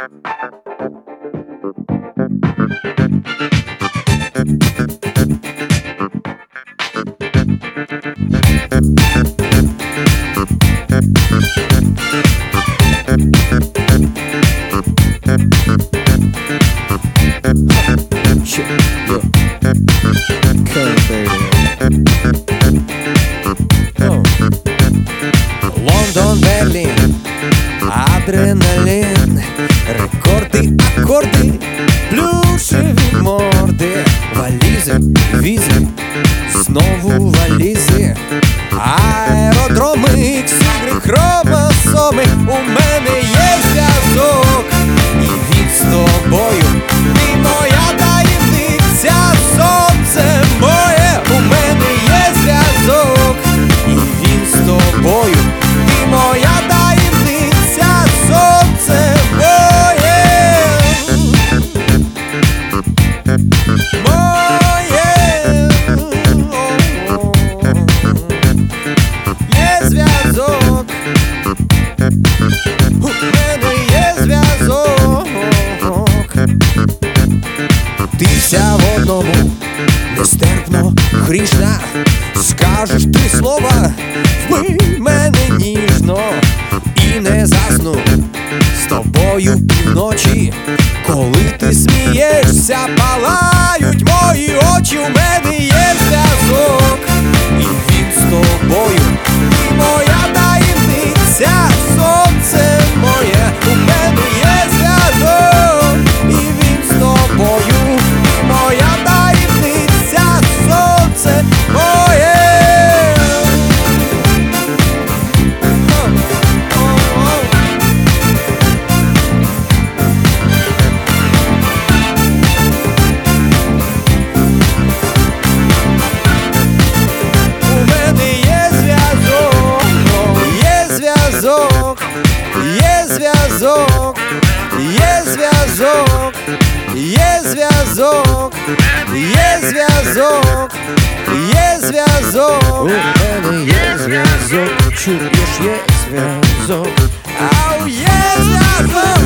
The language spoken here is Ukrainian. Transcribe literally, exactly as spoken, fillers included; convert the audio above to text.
Лондон, Берлін, адреналін, рекорди, акорди, плюшеві морди, валізи, візи, знову валізи, аеродроми, іксігри, хромосоми. У мене є зв'язок, і він з тобою, ти моя таємниця, сонце моє. У мене є зв'язок, і він з тобою, ти моя таємниця, сонце моє. Моє. Є зв'язок, у мене є зв'язок. Ти вся в одному, нестерпно грішна. Скажеш три слова, вбий мене ніжно, і не засну з тобою півночі. Коли ти смієшся, палають мої очі. У мене є зв'язок, і він з тобою, ти моя таємниця, сонце моє. У мене є зв'язок, і він з тобою, ти моя таємниця, сонце моє. Є зв'язок, є зв'язок, є зв'язок, є зв'язок, є зв'язок. У мене є зв'язок, чуєш, є зв'язок. Ау, є зв'язок.